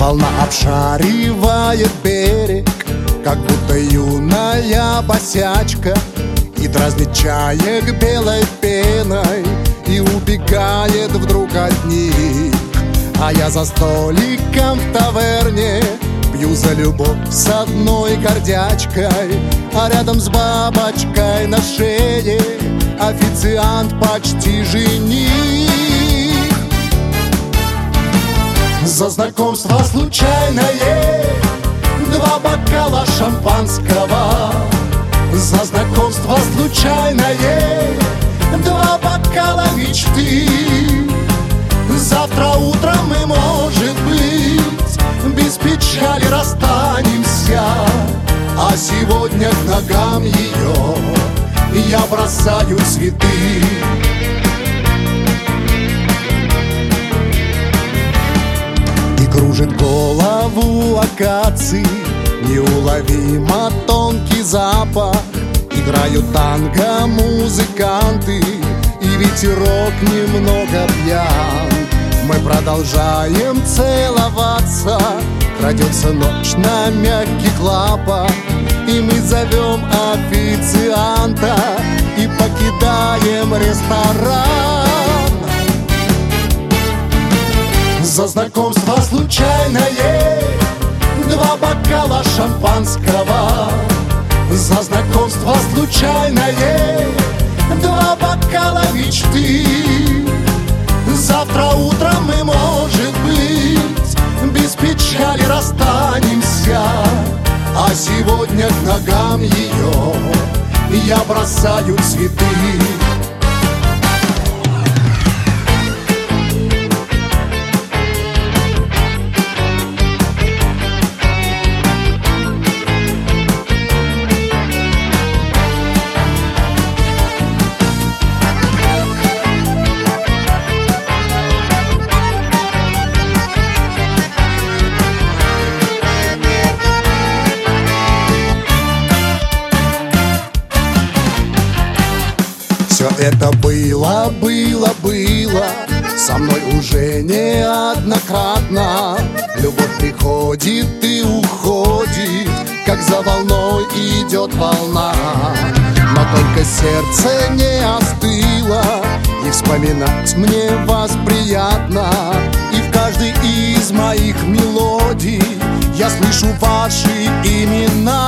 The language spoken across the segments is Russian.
Волна обшаривает берег, как будто юная босячка, и дразнит чаек белой пеной, и убегает вдруг от них. А я за столиком в таверне пью за любовь с одной гордячкой, а рядом с бабочкой на шее официант почти жених. За знакомство случайное 2 бокала шампанского. За знакомство случайное 2 бокала мечты. Завтра утром мы, может быть, без печали расстанемся, а сегодня к ногам ее я бросаю цветы. И кружит голову акации неуловимо тонкий запах. Играют танго музыканты, и ветерок немного пьян. Мы продолжаем целоваться, крадется ночь на мягких лапах, и мы зовем официанта и покидаем ресторан. За знакомство случайное 2 бокала шампанского. За знакомство случайное 2 бокала мечты. Завтра утром мы, может быть, без печали расстанемся, а сегодня к ногам ее я бросаю цветы. Все это было со мной уже неоднократно. Любовь приходит и уходит, как за волной идет волна. Но только сердце не остыло, и вспоминать мне вас приятно. И в каждой из моих мелодий я слышу ваши имена.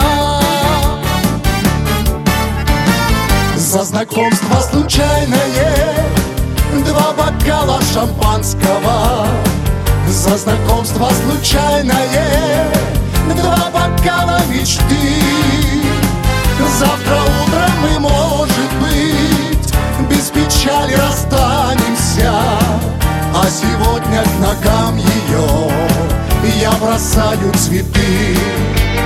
За знакомство случайное 2 бокала шампанского. За знакомство случайное 2 бокала мечты. Завтра утром мы, может быть, без печали расстанемся, а сегодня к ногам ее я бросаю цветы.